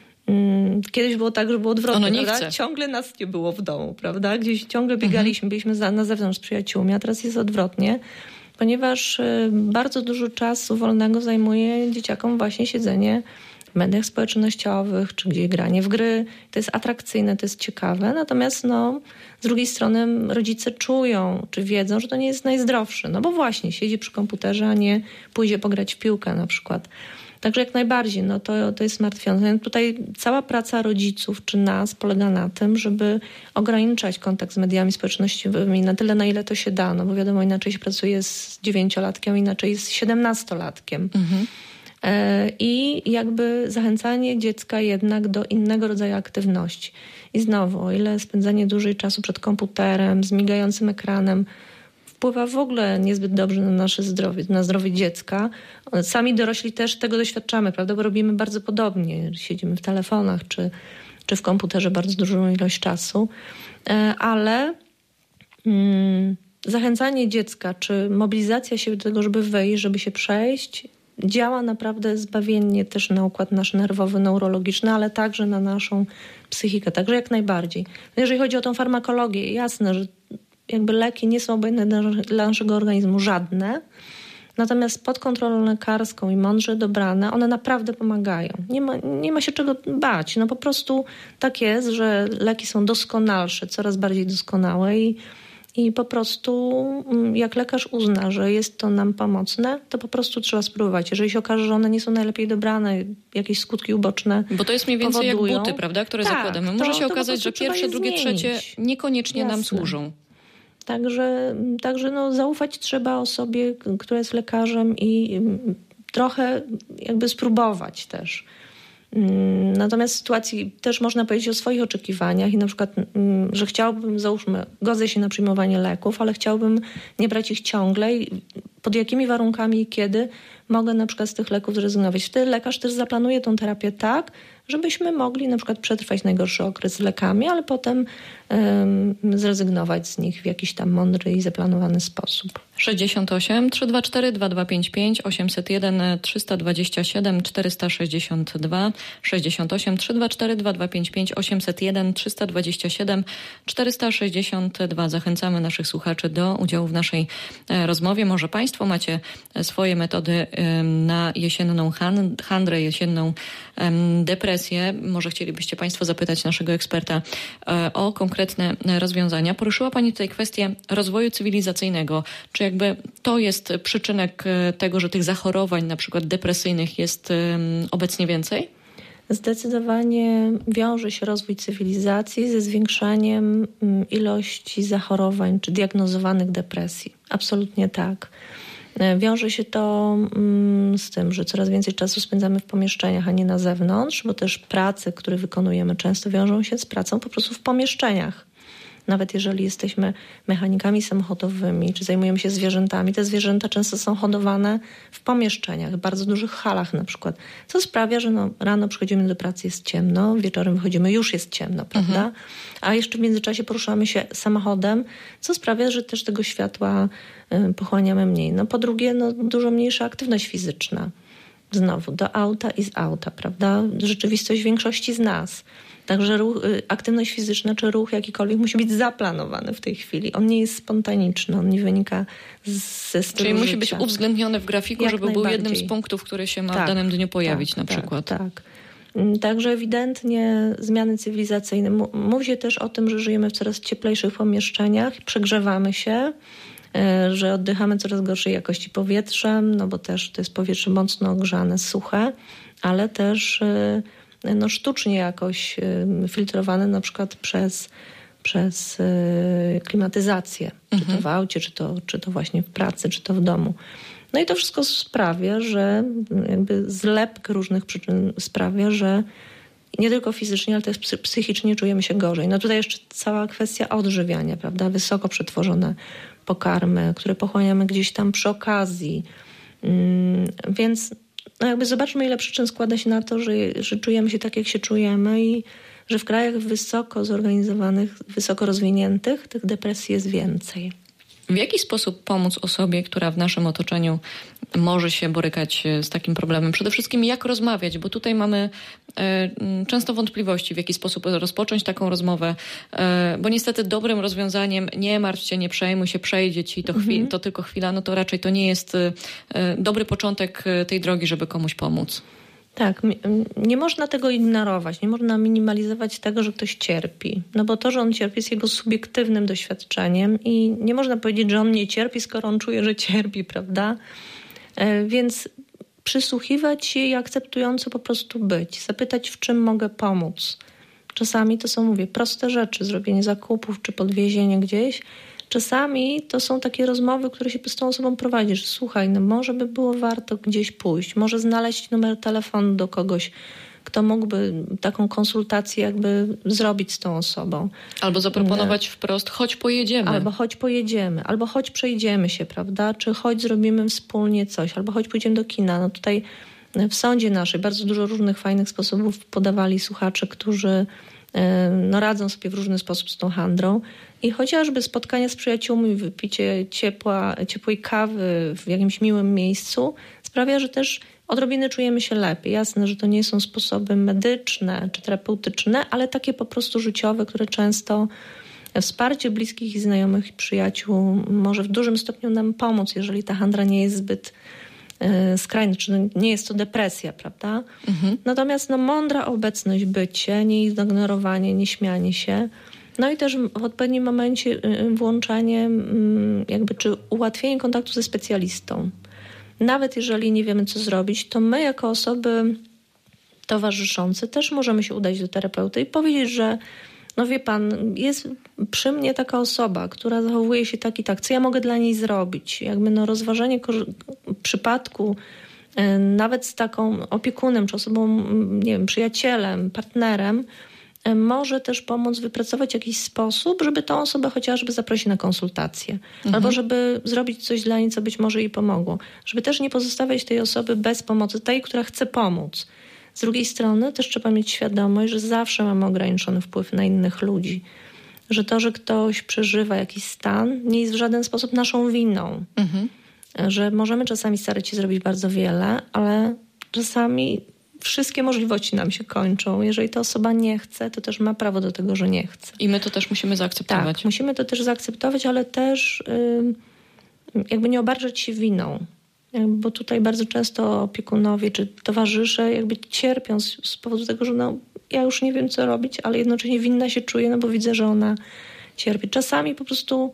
Kiedyś było tak, że było odwrotnie, nie prawda? chce. Ciągle nas nie było w domu, prawda? Gdzieś ciągle biegaliśmy, mhm. byliśmy za, na zewnątrz z przyjaciółmi, a teraz jest odwrotnie, ponieważ y, bardzo dużo czasu wolnego zajmuje dzieciakom właśnie siedzenie w mediach społecznościowych, czy gdzieś granie w gry. To jest atrakcyjne, to jest ciekawe, natomiast no, z drugiej strony rodzice czują, czy wiedzą, że to nie jest najzdrowsze, no bo właśnie siedzi przy komputerze, a nie pójdzie pograć w piłkę na przykład. Także jak najbardziej, no to, to jest martwiące. Tutaj cała praca rodziców czy nas polega na tym, żeby ograniczać kontakt z mediami społecznościowymi na tyle, na ile to się da. No bo wiadomo, inaczej się pracuje z dziewięciolatkiem, inaczej z siedemnastolatkiem. Mhm. E, I jakby zachęcanie dziecka jednak do innego rodzaju aktywności. I znowu, o ile spędzanie dłużej czasu przed komputerem, z migającym ekranem wpływa w ogóle niezbyt dobrze na nasze zdrowie, na zdrowie dziecka. Sami dorośli też tego doświadczamy, prawda? Bo robimy bardzo podobnie. Siedzimy w telefonach czy, czy w komputerze bardzo dużą ilość czasu. Ale mm, zachęcanie dziecka czy mobilizacja się do tego, żeby wyjść, żeby się przejść, działa naprawdę zbawiennie też na układ nasz nerwowy, neurologiczny, ale także na naszą psychikę. Także jak najbardziej. Jeżeli chodzi o tą farmakologię, jasne, że jakby leki nie są obojętne dla naszego organizmu, żadne. Natomiast pod kontrolą lekarską i mądrze dobrane, one naprawdę pomagają. Nie ma, nie ma się czego bać. No po prostu tak jest, że leki są doskonalsze, coraz bardziej doskonałe i, i po prostu jak lekarz uzna, że jest to nam pomocne, to po prostu trzeba spróbować. Jeżeli się okaże, że one nie są najlepiej dobrane, jakieś skutki uboczne Bo to jest mniej więcej powodują, jak buty, prawda, które tak, zakładamy. Może to, się okazać, że pierwsze, drugie, zmienić. trzecie niekoniecznie Jasne. nam służą. Także, także no, zaufać trzeba osobie, która jest lekarzem i trochę jakby spróbować też. Natomiast w sytuacji też można powiedzieć o swoich oczekiwaniach i na przykład, że chciałbym, załóżmy, godzę się na przyjmowanie leków, ale chciałbym nie brać ich ciągle i pod jakimi warunkami i kiedy mogę na przykład z tych leków zrezygnować. Wtedy lekarz też zaplanuje tą terapię tak, żebyśmy mogli na przykład przetrwać najgorszy okres z lekami, ale potem um, zrezygnować z nich w jakiś tam mądry i zaplanowany sposób. sześćdziesiąt osiem, trzysta dwadzieścia cztery, dwa dwa pięć pięć, osiemset jeden, trzysta dwadzieścia siedem, czterysta sześćdziesiąt dwa, sześćdziesiąt osiem, trzysta dwadzieścia cztery, dwa dwa pięć pięć, osiemset jeden, trzysta dwadzieścia siedem, czterysta sześćdziesiąt dwa. Zachęcamy naszych słuchaczy do udziału w naszej rozmowie. Może Państwo macie swoje metody na jesienną handrę, jesienną depresję. Może chcielibyście Państwo zapytać naszego eksperta o konkretne rozwiązania. Poruszyła Pani tutaj kwestię rozwoju cywilizacyjnego. Czy jakby to jest przyczynek tego, że tych zachorowań na przykład depresyjnych jest obecnie więcej? Zdecydowanie wiąże się rozwój cywilizacji ze zwiększaniem ilości zachorowań czy diagnozowanych depresji. Absolutnie tak. Wiąże się to z tym, że coraz więcej czasu spędzamy w pomieszczeniach, a nie na zewnątrz, bo też prace, które wykonujemy, często wiążą się z pracą po prostu w pomieszczeniach. Nawet jeżeli jesteśmy mechanikami samochodowymi, czy zajmujemy się zwierzętami, te zwierzęta często są hodowane w pomieszczeniach, w bardzo dużych halach na przykład, co sprawia, że no, rano przychodzimy do pracy, jest ciemno, wieczorem wychodzimy, już jest ciemno, prawda? Mhm. A jeszcze w międzyczasie poruszamy się samochodem, co sprawia, że też tego światła y, pochłaniamy mniej. No po drugie, no, dużo mniejsza aktywność fizyczna. Znowu, do auta i z auta, prawda? Rzeczywistość większości z nas. Także ruch, aktywność fizyczna czy ruch jakikolwiek musi być zaplanowany w tej chwili. On nie jest spontaniczny, on nie wynika ze stylu Czyli musi życia. być uwzględniony w grafiku, Jak żeby był jednym z punktów, który się ma tak, w danym dniu pojawić tak, na tak, przykład. Tak. Także ewidentnie zmiany cywilizacyjne. Mówi się też o tym, że żyjemy w coraz cieplejszych pomieszczeniach, przegrzewamy się, że oddychamy coraz gorszej jakości powietrzem, no bo też to jest powietrze mocno ogrzane, suche, ale też no, sztucznie jakoś filtrowane na przykład przez, przez klimatyzację, mhm. czy to w aucie, czy to, czy to właśnie w pracy, czy to w domu. No i to wszystko sprawia, że jakby zlepek różnych przyczyn sprawia, że nie tylko fizycznie, ale też psychicznie czujemy się gorzej. No tutaj jeszcze cała kwestia odżywiania, prawda? Wysoko przetworzone pokarmy, które pochłaniamy gdzieś tam przy okazji. Więc no jakby zobaczmy, ile przyczyn składa się na to, że, że czujemy się tak, jak się czujemy i że w krajach wysoko zorganizowanych, wysoko rozwiniętych tych depresji jest więcej. W jaki sposób pomóc osobie, która w naszym otoczeniu może się borykać z takim problemem? Przede wszystkim jak rozmawiać, bo tutaj mamy e, często wątpliwości, w jaki sposób rozpocząć taką rozmowę, e, bo niestety dobrym rozwiązaniem nie martw się, nie przejmuj się, przejdzie ci, to, chwil, mhm. to tylko chwila, no to raczej to nie jest e, dobry początek tej drogi, żeby komuś pomóc. Tak, nie można tego ignorować, nie można minimalizować tego, że ktoś cierpi. No bo to, że on cierpi, jest jego subiektywnym doświadczeniem i nie można powiedzieć, że on nie cierpi, skoro on czuje, że cierpi, prawda? Więc przysłuchiwać się i akceptująco po prostu być. Zapytać, w czym mogę pomóc. Czasami to są, mówię, proste rzeczy, zrobienie zakupów czy podwiezienie gdzieś. Czasami to są takie rozmowy, które się z tą osobą prowadzi, że słuchaj, no może by było warto gdzieś pójść, może znaleźć numer telefonu do kogoś, kto mógłby taką konsultację jakby zrobić z tą osobą. Albo zaproponować wprost, chodź pojedziemy. Albo chodź pojedziemy, albo chodź przejdziemy się, prawda? Czy chodź zrobimy wspólnie coś, albo chodź pójdziemy do kina. No tutaj w sądzie naszej bardzo dużo różnych fajnych sposobów podawali słuchacze, którzy no, radzą sobie w różny sposób z tą handrą. I chociażby spotkanie z przyjaciółmi, wypicie ciepła, ciepłej kawy w jakimś miłym miejscu sprawia, że też odrobinę czujemy się lepiej. Jasne, że to nie są sposoby medyczne czy terapeutyczne, ale takie po prostu życiowe, które często Wsparcie bliskich i znajomych i przyjaciół może w dużym stopniu nam pomóc, jeżeli ta handra nie jest zbyt y, skrajna, czy nie jest to depresja, prawda? Mhm. Natomiast no, mądra obecność, bycie, nie ignorowanie, nie śmianie się, no i też w odpowiednim momencie y, włączanie y, jakby, czy ułatwienie kontaktu ze specjalistą. Nawet jeżeli nie wiemy, co zrobić, to my jako osoby towarzyszące też możemy się udać do terapeuty i powiedzieć, że no wie pan, jest przy mnie taka osoba, która zachowuje się tak i tak, co ja mogę dla niej zrobić? Jakby no rozważanie przypadku y, nawet z taką opiekunem, czy osobą, nie wiem, przyjacielem, partnerem, y, może też pomóc wypracować jakiś sposób, żeby tą osobę chociażby zaprosić na konsultację. Mhm. Albo żeby zrobić coś dla niej, co być może jej pomogło. Żeby też nie pozostawiać tej osoby bez pomocy, tej, która chce pomóc. Z drugiej strony też trzeba mieć świadomość, że zawsze mamy ograniczony wpływ na innych ludzi. Że to, że ktoś przeżywa jakiś stan, nie jest w żaden sposób naszą winą. Mhm. Że możemy czasami starać się zrobić bardzo wiele, ale czasami wszystkie możliwości nam się kończą. Jeżeli ta osoba nie chce, to też ma prawo do tego, że nie chce. I my to też musimy zaakceptować. Tak, musimy to też zaakceptować, ale też yy, jakby nie obarczać się winą. Bo tutaj bardzo często opiekunowie czy towarzysze jakby cierpią z, z powodu tego, że no, ja już nie wiem, co robić, ale jednocześnie winna się czuję, no bo widzę, że ona cierpi. Czasami po prostu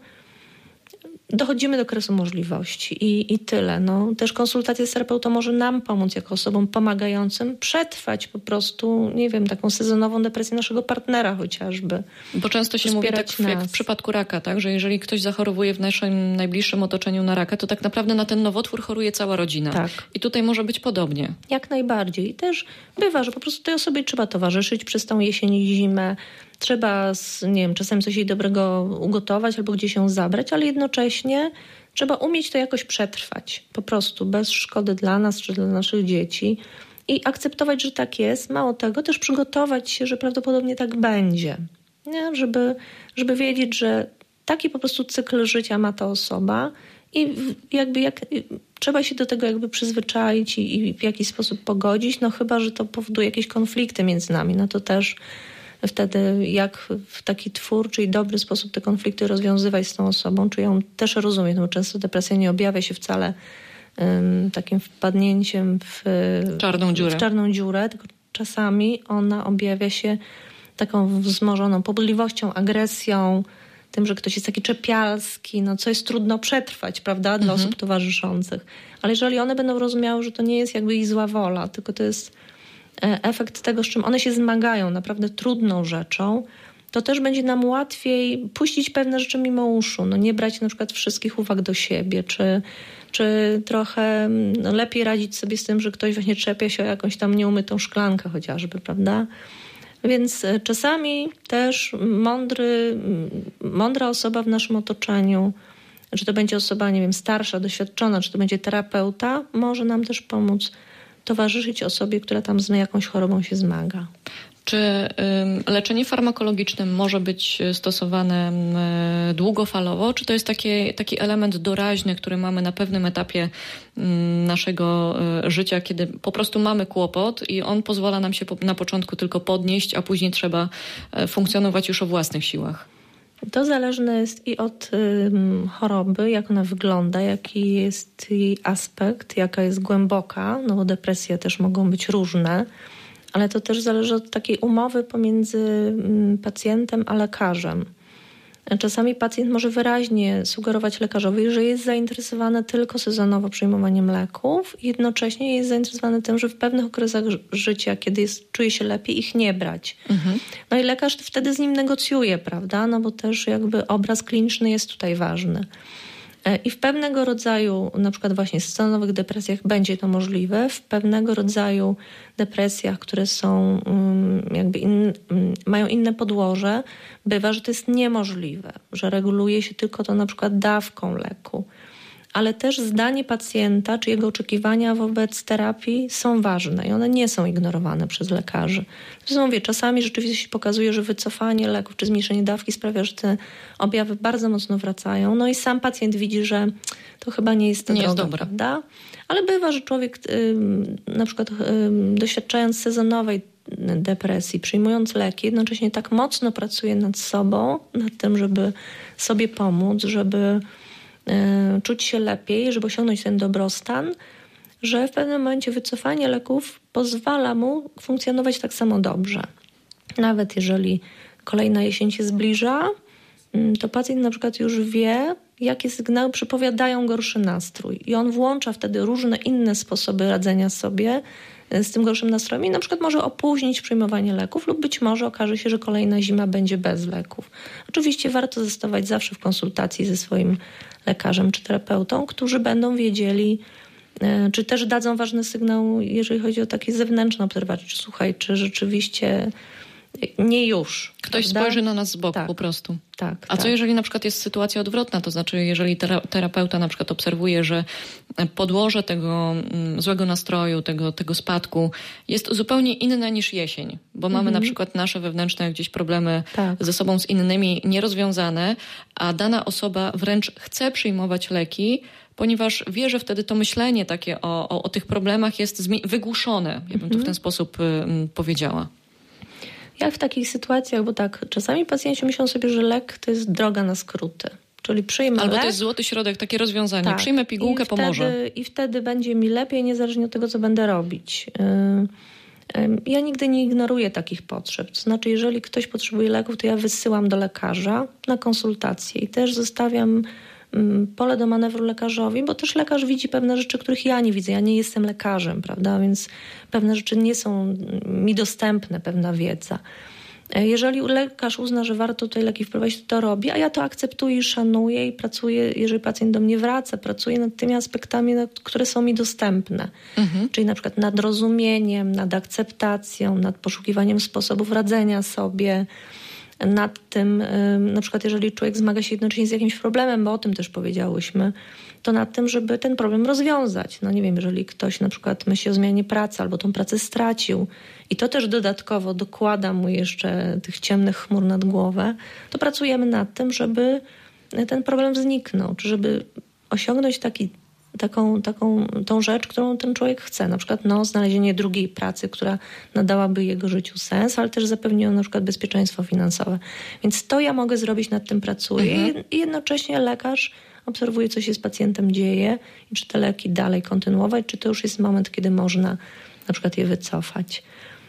dochodzimy do kresu możliwości i, i tyle. No, też konsultacja z terapeutą może nam pomóc jako osobom pomagającym przetrwać po prostu, nie wiem, taką sezonową depresję naszego partnera chociażby. Bo często się mówi tak jak w przypadku raka, tak, że jeżeli ktoś zachorowuje w naszym najbliższym otoczeniu na raka, to tak naprawdę na ten nowotwór choruje cała rodzina. Tak. I tutaj może być podobnie. Jak najbardziej. I też bywa, że po prostu tej osobie trzeba towarzyszyć przez tą jesień i zimę. Trzeba, nie wiem, czasem coś jej dobrego ugotować albo gdzieś ją zabrać, ale jednocześnie trzeba umieć to jakoś przetrwać. Po prostu, bez szkody dla nas czy dla naszych dzieci. I akceptować, że tak jest. Mało tego, też przygotować się, że prawdopodobnie tak będzie. Nie? Żeby, żeby wiedzieć, że taki po prostu cykl życia ma ta osoba i jakby jak, trzeba się do tego jakby przyzwyczaić i, i w jakiś sposób pogodzić. No chyba, że to powoduje jakieś konflikty między nami. No to też wtedy jak w taki twórczy i dobry sposób te konflikty rozwiązywać z tą osobą, czy ją też rozumie, no bo często depresja nie objawia się wcale um, takim wpadnięciem w czarną dziurę. w czarną dziurę, tylko czasami ona objawia się taką wzmożoną pobudliwością, agresją, tym, że ktoś jest taki czepialski, no co jest trudno przetrwać, prawda, dla mhm. osób towarzyszących. Ale jeżeli one będą rozumiały, że to nie jest jakby ich zła wola, tylko to jest efekt tego, z czym one się zmagają, naprawdę trudną rzeczą, to też będzie nam łatwiej puścić pewne rzeczy mimo uszu. No nie brać na przykład wszystkich uwag do siebie, czy, czy trochę no, lepiej radzić sobie z tym, że ktoś właśnie czepia się o jakąś tam nieumytą szklankę chociażby, prawda? Więc czasami też mądry, mądra osoba w naszym otoczeniu, czy to będzie osoba, nie wiem, starsza, doświadczona, czy to będzie terapeuta, może nam też pomóc towarzyszyć osobie, która tam z jakąś chorobą się zmaga. Czy y, leczenie farmakologiczne może być stosowane y, długofalowo? Czy to jest taki, taki element doraźny, który mamy na pewnym etapie y, naszego y, życia, kiedy po prostu mamy kłopot i on pozwala nam się po, na początku tylko podnieść, a później trzeba y, funkcjonować już o własnych siłach? To zależne jest i od y, choroby, jak ona wygląda, jaki jest jej aspekt, jaka jest głęboka, no bo depresje też mogą być różne, ale to też zależy od takiej umowy pomiędzy y, pacjentem a lekarzem. Czasami pacjent może wyraźnie sugerować lekarzowi, że jest zainteresowany tylko sezonowo przyjmowaniem leków i jednocześnie jest zainteresowany tym, że w pewnych okresach życia, kiedy jest, czuje się lepiej, ich nie brać. Mhm. No i lekarz wtedy z nim negocjuje, prawda? No bo też jakby obraz kliniczny jest tutaj ważny. I w pewnego rodzaju, na przykład właśnie sezonowych depresjach będzie to możliwe, w pewnego rodzaju depresjach, które są jakby in, mają inne podłoże, bywa, że to jest niemożliwe, że reguluje się tylko to na przykład dawką leku. Ale też zdanie pacjenta, czy jego oczekiwania wobec terapii są ważne i one nie są ignorowane przez lekarzy. Zresztą mówię, czasami rzeczywiście się pokazuje, że wycofanie leków czy zmniejszenie dawki sprawia, że te objawy bardzo mocno wracają. No i sam pacjent widzi, że to chyba nie jest to nie droga, jest dobre. Prawda? Ale bywa, że człowiek na przykład doświadczając sezonowej depresji, przyjmując leki, jednocześnie tak mocno pracuje nad sobą, nad tym, żeby sobie pomóc, żeby y, czuć się lepiej, żeby osiągnąć ten dobrostan, że w pewnym momencie wycofanie leków pozwala mu funkcjonować tak samo dobrze. Nawet jeżeli kolejna jesień się zbliża, to pacjent na przykład już wie, jakie sygnały przypowiadają gorszy nastrój. I on włącza wtedy różne inne sposoby radzenia sobie z tym gorszym nastrojem i na przykład może opóźnić przyjmowanie leków lub być może okaże się, że kolejna zima będzie bez leków. Oczywiście warto zostawać zawsze w konsultacji ze swoim lekarzem czy terapeutą, którzy będą wiedzieli, czy też dadzą ważny sygnał, jeżeli chodzi o takie zewnętrzne obserwacje. Czy słuchaj, czy rzeczywiście nie już. Ktoś prawda? spojrzy na nas z boku tak, po prostu. Tak, A tak. co jeżeli na przykład jest sytuacja odwrotna? To znaczy, jeżeli tera- terapeuta na przykład obserwuje, że podłoże tego mm, złego nastroju, tego, tego spadku jest zupełnie inne niż jesień, bo mamy Mhm. na przykład nasze wewnętrzne gdzieś problemy Tak. ze sobą z innymi nierozwiązane, a dana osoba wręcz chce przyjmować leki, ponieważ wie, że wtedy to myślenie takie o, o, o tych problemach jest zmi- wygłuszone. Ja bym Mhm. to w ten sposób y, y, powiedziała. Jak w takich sytuacjach, bo tak, czasami pacjenci myślą sobie, że lek to jest droga na skróty. Czyli przyjmę Albo lek. to jest złoty środek, takie rozwiązanie. Tak. Przyjmę pigułkę, I wtedy, pomoże. I wtedy będzie mi lepiej, niezależnie od tego, co będę robić. Yy, yy, Ja nigdy nie ignoruję takich potrzeb. To znaczy, jeżeli ktoś potrzebuje leków, to ja wysyłam do lekarza na konsultację i też zostawiam pole do manewru lekarzowi, bo też lekarz widzi pewne rzeczy, których ja nie widzę. Ja nie jestem lekarzem, prawda? Więc pewne rzeczy nie są mi dostępne, pewna wiedza. Jeżeli lekarz uzna, że warto tutaj leki wprowadzić, to to robi, a ja to akceptuję i szanuję i pracuję, jeżeli pacjent do mnie wraca, pracuję nad tymi aspektami, które są mi dostępne. Mhm. Czyli na przykład nad rozumieniem, nad akceptacją, nad poszukiwaniem sposobów radzenia sobie, nad tym, na przykład jeżeli człowiek zmaga się jednocześnie z jakimś problemem, bo o tym też powiedziałyśmy, to nad tym, żeby ten problem rozwiązać. No nie wiem, jeżeli ktoś na przykład myśli o zmianie pracy albo tą pracę stracił i to też dodatkowo dokłada mu jeszcze tych ciemnych chmur nad głowę, to pracujemy nad tym, żeby ten problem zniknął, czy żeby osiągnąć taki Taką, taką tą rzecz, którą ten człowiek chce. Na przykład no, znalezienie drugiej pracy, która nadałaby jego życiu sens, ale też zapewniła na przykład bezpieczeństwo finansowe. Więc to ja mogę zrobić, nad tym pracuję mhm. i jednocześnie lekarz obserwuje, co się z pacjentem dzieje i czy te leki dalej kontynuować, czy to już jest moment, kiedy można na przykład je wycofać.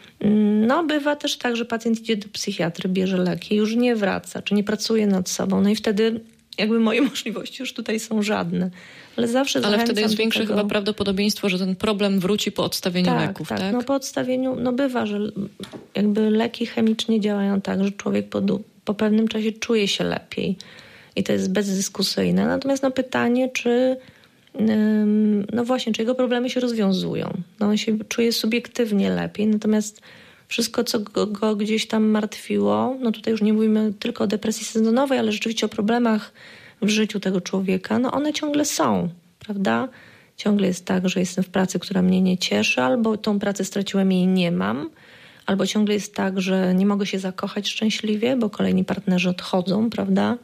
No bywa też tak, że pacjent idzie do psychiatry, bierze leki, już nie wraca, czy nie pracuje nad sobą. No i wtedy jakby moje możliwości już tutaj są żadne. Ale zawsze Ale wtedy jest większe tego... chyba prawdopodobieństwo, że ten problem wróci po odstawieniu tak, leków, tak? tak? No po odstawieniu, no bywa, że jakby leki chemicznie działają tak, że człowiek po, po pewnym czasie czuje się lepiej. I to jest bezdyskusyjne. Natomiast no pytanie, czy ym, no właśnie, czy jego problemy się rozwiązują. No on się czuje subiektywnie lepiej, natomiast wszystko, co go, go gdzieś tam martwiło, no tutaj już nie mówimy tylko o depresji sezonowej, ale rzeczywiście o problemach w życiu tego człowieka, no one ciągle są, prawda? Ciągle jest tak, że jestem w pracy, która mnie nie cieszy, albo tą pracę straciłem i jej nie mam, albo ciągle jest tak, że nie mogę się zakochać szczęśliwie, bo kolejni partnerzy odchodzą, prawda?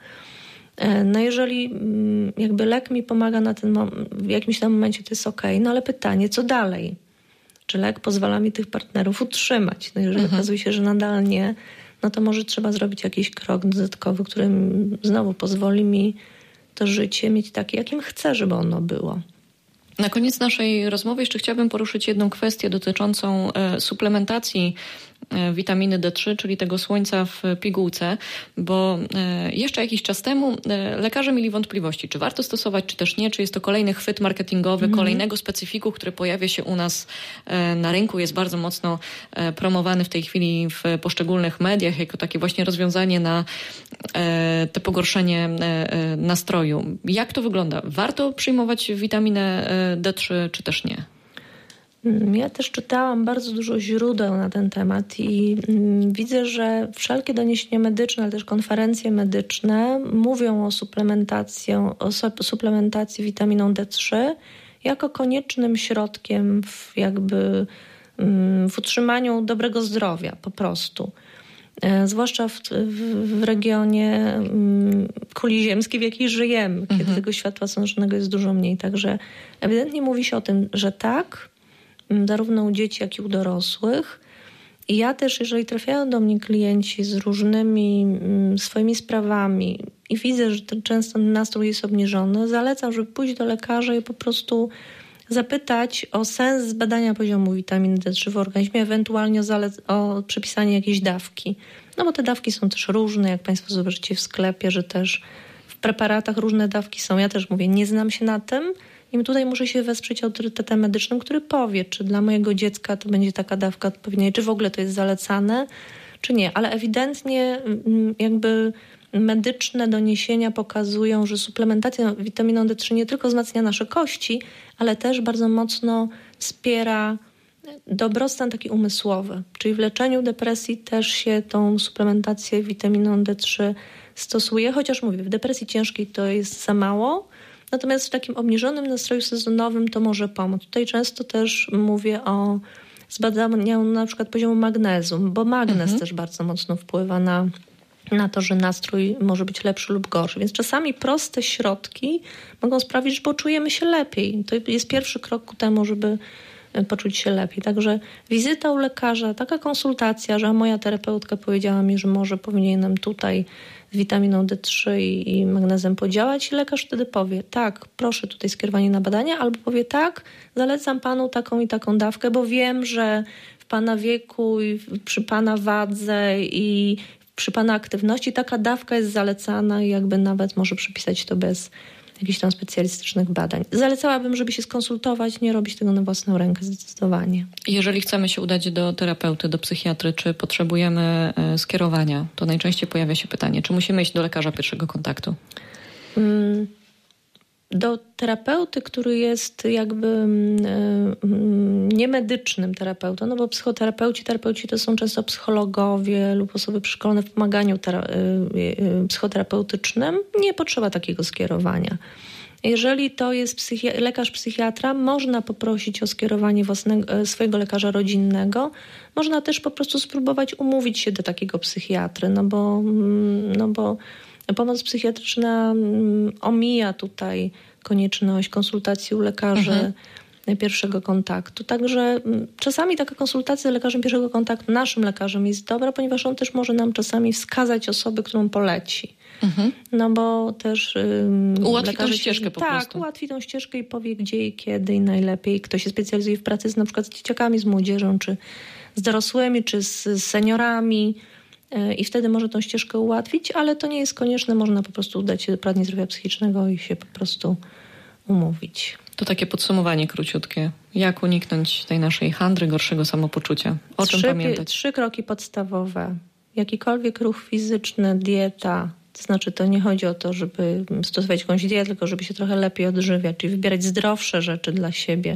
No jeżeli jakby lek mi pomaga na ten mom- w jakimś tam momencie, to jest okej, no ale pytanie, co dalej? Czy lek pozwala mi tych partnerów utrzymać? No jeżeli mhm. okazuje się, że nadal nie, no to może trzeba zrobić jakiś krok dodatkowy, który znowu pozwoli mi to życie mieć takie, jakim chcę, żeby ono było. Na koniec naszej rozmowy jeszcze chciałabym poruszyć jedną kwestię dotyczącą e, suplementacji e, witaminy D trzy, czyli tego słońca w pigułce, bo e, jeszcze jakiś czas temu e, lekarze mieli wątpliwości, czy warto stosować, czy też nie, czy jest to kolejny chwyt marketingowy, mm. kolejnego specyfiku, który pojawia się u nas e, na rynku, jest bardzo mocno e, promowany w tej chwili w poszczególnych mediach, jako takie właśnie rozwiązanie na e, te pogorszenie e, nastroju. Jak to wygląda? Warto przyjmować witaminę e, D trzy, czy też nie? Ja też czytałam bardzo dużo źródeł na ten temat i widzę, że wszelkie doniesienia medyczne, ale też konferencje medyczne mówią o suplementacji, o suplementacji witaminą D trzy jako koniecznym środkiem w jakby w utrzymaniu dobrego zdrowia po prostu. Zwłaszcza w, w, w regionie kuli ziemskiej, w jakiej żyjemy, kiedy mhm. tego światła słonecznego jest dużo mniej. Także ewidentnie mówi się o tym, że tak, zarówno u dzieci, jak i u dorosłych. I ja też, jeżeli trafiają do mnie klienci z różnymi mm, swoimi sprawami i widzę, że ten często nastrój jest obniżony, zalecam, żeby pójść do lekarza i po prostu zapytać o sens zbadania poziomu witaminy D trzy w organizmie, ewentualnie o, zalec- o przepisanie jakiejś dawki. No bo te dawki są też różne, jak Państwo zobaczycie w sklepie, że też w preparatach różne dawki są. Ja też mówię, nie znam się na tym i tutaj muszę się wesprzeć autorytetem medycznym, który powie, czy dla mojego dziecka to będzie taka dawka odpowiednia, czy w ogóle to jest zalecane, czy nie. Ale ewidentnie jakby medyczne doniesienia pokazują, że suplementacja witaminą D trzy nie tylko wzmacnia nasze kości, ale też bardzo mocno wspiera dobrostan taki umysłowy. Czyli w leczeniu depresji też się tą suplementację witaminą D trzy stosuje, chociaż mówię, w depresji ciężkiej to jest za mało, natomiast w takim obniżonym nastroju sezonowym to może pomóc. Tutaj często też mówię o zbadaniu na przykład poziomu magnezu, bo magnez mhm. też bardzo mocno wpływa na na to, że nastrój może być lepszy lub gorszy. Więc czasami proste środki mogą sprawić, że poczujemy się lepiej. To jest pierwszy krok ku temu, żeby poczuć się lepiej. Także wizyta u lekarza, taka konsultacja, że moja terapeutka powiedziała mi, że może powinienem tutaj z witaminą D trzy i, i magnezem podziałać i lekarz wtedy powie, tak, proszę tutaj skierowanie na badania, albo powie, tak, zalecam panu taką i taką dawkę, bo wiem, że w pana wieku i przy pana wadze i przy pana aktywności taka dawka jest zalecana i jakby nawet może przypisać to bez jakichś tam specjalistycznych badań. Zalecałabym, żeby się skonsultować, nie robić tego na własną rękę zdecydowanie. Jeżeli chcemy się udać do terapeuty, do psychiatry, czy potrzebujemy skierowania, to najczęściej pojawia się pytanie, czy musimy iść do lekarza pierwszego kontaktu? Hmm. Do terapeuty, który jest jakby niemedycznym terapeutą, no bo psychoterapeuci, terapeuci to są często psychologowie lub osoby przeszkolone w pomaganiu tera- psychoterapeutycznym, nie potrzeba takiego skierowania. Jeżeli to jest psychi- lekarz psychiatra, można poprosić o skierowanie własnego, swojego lekarza rodzinnego. Można też po prostu spróbować umówić się do takiego psychiatry, no bo, no bo pomoc psychiatryczna omija tutaj konieczność konsultacji u lekarzy mhm. pierwszego kontaktu. Także czasami taka konsultacja z lekarzem pierwszego kontaktu, naszym lekarzem, jest dobra, ponieważ on też może nam czasami wskazać osobę, którą poleci. Mhm. No bo też um, ułatwi tą ścieżkę się, po tak, prostu. Tak, ułatwi tą ścieżkę i powie gdzie i kiedy i najlepiej. Kto się specjalizuje w pracy z, na przykład z dzieciakami, z młodzieżą, czy z dorosłymi, czy z, z seniorami. I wtedy może tą ścieżkę ułatwić, ale to nie jest konieczne. Można po prostu udać się do poradni zdrowia psychicznego i się po prostu umówić. To takie podsumowanie króciutkie. Jak uniknąć tej naszej handry, gorszego samopoczucia? O czym trzy, pamiętać? Trzy kroki podstawowe. Jakikolwiek ruch fizyczny, dieta. To znaczy to nie chodzi o to, żeby stosować jakąś dietę, tylko żeby się trochę lepiej odżywiać, czyli wybierać zdrowsze rzeczy dla siebie.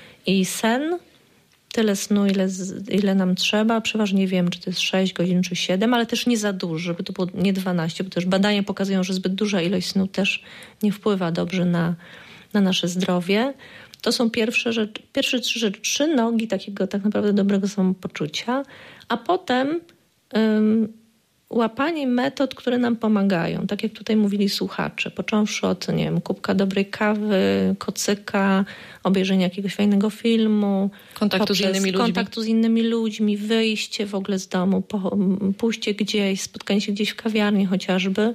I sen. Tyle snu, ile, ile nam trzeba. Przeważnie wiem, czy to jest sześć godzin, czy siedem, ale też nie za dużo, żeby to było nie dwanaście, bo też badania pokazują, że zbyt duża ilość snu też nie wpływa dobrze na, na nasze zdrowie. To są pierwsze rzeczy, pierwsze trzy rzeczy, trzy nogi takiego tak naprawdę dobrego samopoczucia, a potem um, łapanie metod, które nam pomagają. Tak jak tutaj mówili słuchacze, począwszy od, nie wiem, kubka dobrej kawy, kocyka, obejrzenia jakiegoś fajnego filmu, kontaktu z innymi ludźmi, kontaktu z innymi ludźmi, wyjście w ogóle z domu, po, pójście gdzieś, spotkanie się gdzieś w kawiarni chociażby,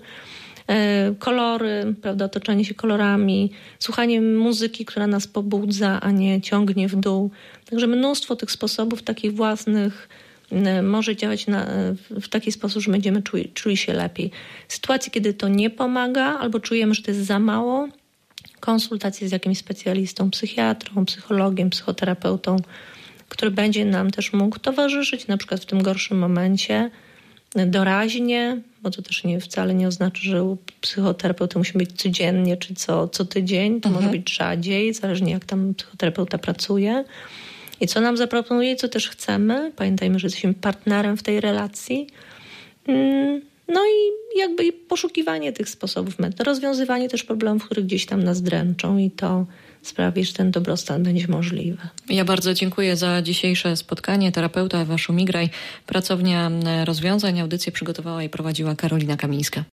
e, kolory, prawda, otoczenie się kolorami, słuchanie muzyki, która nas pobudza, a nie ciągnie w dół. Także mnóstwo tych sposobów takich własnych może działać na, w taki sposób, że będziemy czuli, czuli się lepiej. W sytuacji, kiedy to nie pomaga albo czujemy, że to jest za mało, konsultacje z jakimś specjalistą, psychiatrą, psychologiem, psychoterapeutą, który będzie nam też mógł towarzyszyć, na przykład w tym gorszym momencie, doraźnie, bo to też nie, wcale nie oznacza, że u psychoterapeuty musi być codziennie czy co, co tydzień, to mhm. może być rzadziej, zależnie jak tam psychoterapeuta pracuje. I co nam zaproponuje i co też chcemy. Pamiętajmy, że jesteśmy partnerem w tej relacji. No i jakby poszukiwanie tych sposobów, rozwiązywanie też problemów, które gdzieś tam nas dręczą i to sprawi, że ten dobrostan będzie możliwy. Ja bardzo dziękuję za dzisiejsze spotkanie. Terapeuta Ewa Szumigraj, Pracownia Rozwiązań. Audycję przygotowała i prowadziła Karolina Kamińska.